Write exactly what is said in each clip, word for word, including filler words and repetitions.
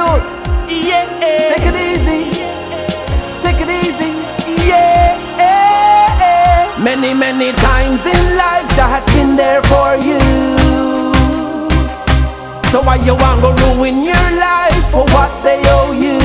youths, yeah. Take it easy, take it easy, yeah. Many, many times in life, Jah has been there for you. So why you want to ruin your life for what they owe you?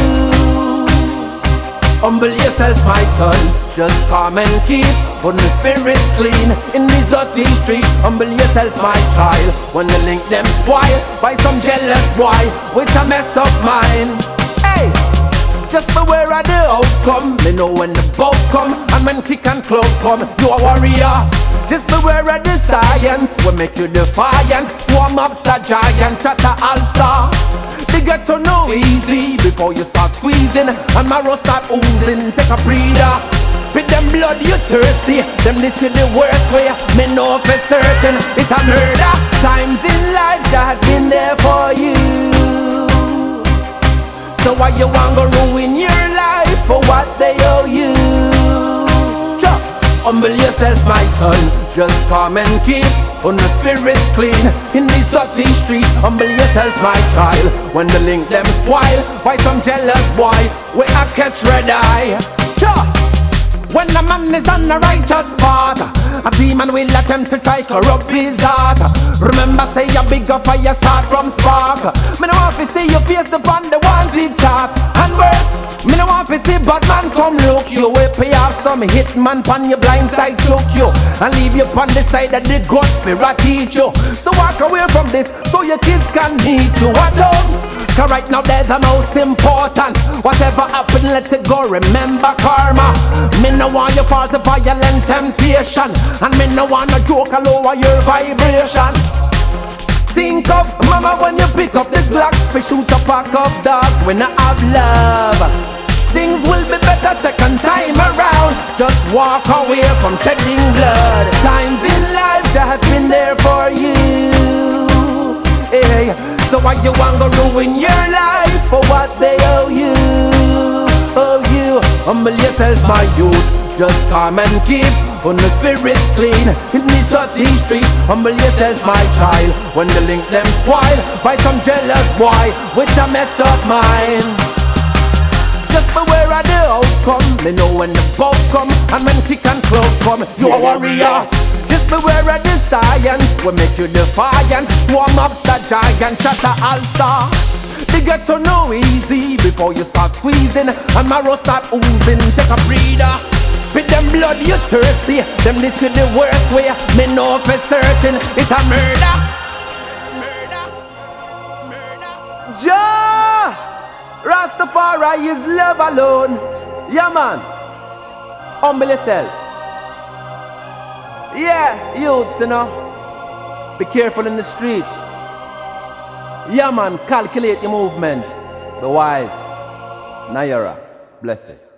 Humble yourself, my son, just come and keep on the spirits clean in these dirty streets. Humble yourself, my child, when the link them spoil by some jealous boy with a messed up mind. Hey, just beware of the outcome. Me know when the boat come and when kick and club come, you a warrior. Just beware of the science will make you defiant to a mobster giant, chatter all-star. They get to know easy before you start squeezing and marrow start oozing. Take a breather, feed them blood you thirsty. Them this is the worst way, me know for certain it's a murder. Times in life Jah has been there for you. So why you want to ruin your life for what they owe you? Cha, humble yourself, my son, just come and keep on the spirits clean in these dirty streets. Humble yourself, my child, when the link them spoil by some jealous boy where I catch red eye. Cha, when a man is on the righteous path, a demon will attempt to try corrupt his heart. Remember, say a bigger fire start from spark. Me no want to see you face the pan the wanted chart. And worse, me no want to see bad man come look you. We pay off some hitman pan your blind side choke you and leave you on the side of the God fear I teach you. So walk away from this so your kids can meet you. What up? Cause right now they're the most important. Whatever happen, let it go, remember karma. Me no want you fall to violent temptation, and me no want no joke all over your vibration. Think of mama when you pick up this Glock for shoot a pack of dogs when I have love. Things will be better second time around. Just walk away from shedding blood. Times in life Jah has been there for you. Hey, so why you want to ruin your life for what they owe you? Oh you, humble yourself, my youth, just come and keep on the spirits clean in these dirty streets. Humble yourself, my child, when the link them spoil by some jealous boy with a messed up mind. Just beware of the outcome. Me know when the boat come and when kick and club come, you a warrior. Just beware of the science will make you defiant to a mobster giant, chatter all-star. They get to know easy before you start squeezing and marrow start oozing. Take a breather, feed them blood you thirsty. Them this is the worst way, me know for certain it's a murder. Murder, murder. Jah, Rastafari is love alone. Yeah man, humble yourself. Yeah, youths, you know, be careful in the streets. Yeah man, calculate your movements. Be wise. Nayara, bless it.